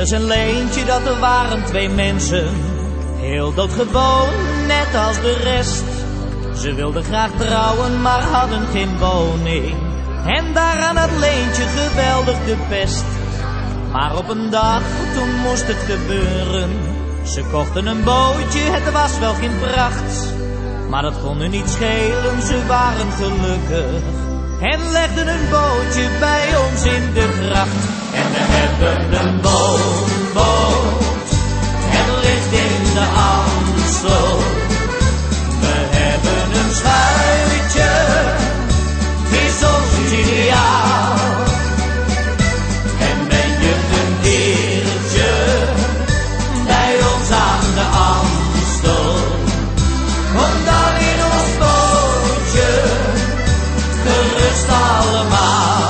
Smeres en Leentje, dat er waren twee mensen, heel doodgewoon, net als de rest. Ze wilden graag trouwen, maar hadden geen woning. En daaraan had Leentje geweldig de pest. Maar op een dag, toen moest het gebeuren. Ze kochten een bootje, het was wel geen pracht. Maar dat kon nu niet schelen, ze waren gelukkig. En legden een bootje bij ons in de gracht. En we hebben een woonboot, het ligt in de Amstel. We hebben een schuitje, het is ons ideaal. En ben je een keertje bij ons aan de Amstel, kom dan in ons bootje, gerust allemaal.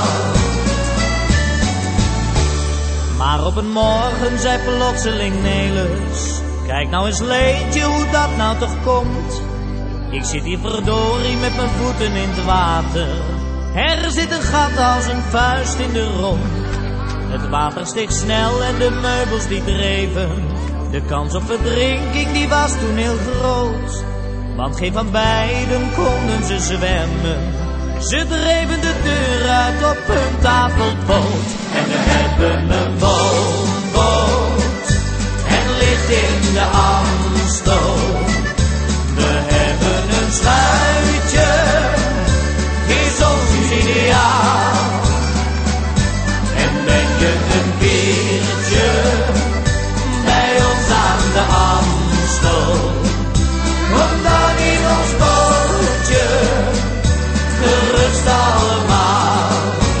Maar op een morgen zei plotseling Nelis, kijk nou eens Leentje, hoe dat nou toch komt. Ik zit hier verdorie met mijn voeten in het water. Er zit een gat als een vuist in de romp. Het water steeg snel en de meubels die dreven. De kans op verdrinking die was toen heel groot. Want geen van beiden konden ze zwemmen. Ze dreven de deur uit op hun tafelpoot. En we hebben een woonboot, het ligt in de Amstel. We hebben een schuitje, is ons ideaal. En ben je een keertje bij ons aan de Amstel, kom dan in ons bootje, gerust allemaal.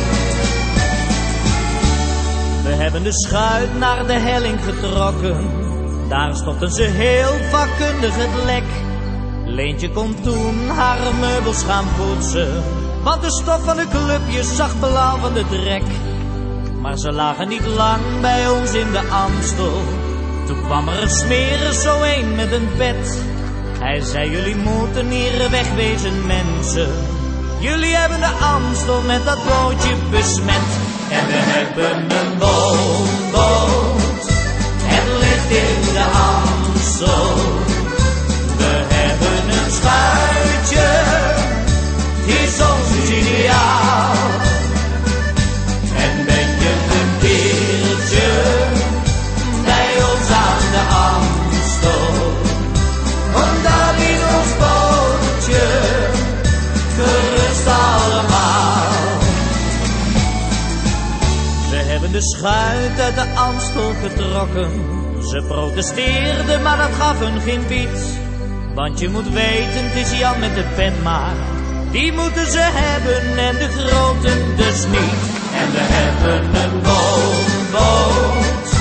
We hebben de schuit naar de helling getrokken. Daar stopten ze heel vakkundig het lek. Leentje kon toen haar meubels gaan poetsen, want de stof van de clubjes zag blauw van de drek. Maar ze lagen niet lang bij ons in de Amstel. Toen kwam er een Smeres, zo een met een pet. Hij zei, jullie moeten hier wegwezen mensen. Jullie hebben de Amstel met dat bootje besmet. En we hebben een woonboot, het ligt in de Amstel. We hebben een schuitje, het is ons ideaal. En ben je een keertje bij ons aan de Amstel, kom dan in ons bootje, gerust allemaal. We hebben de schuit uit de Amstel getrokken. Ze protesteerden, maar dat gaf hun geen bied. Want je moet weten, het is Jan met de pen maar. Die moeten ze hebben en de groten dus niet. En we hebben een woonboot,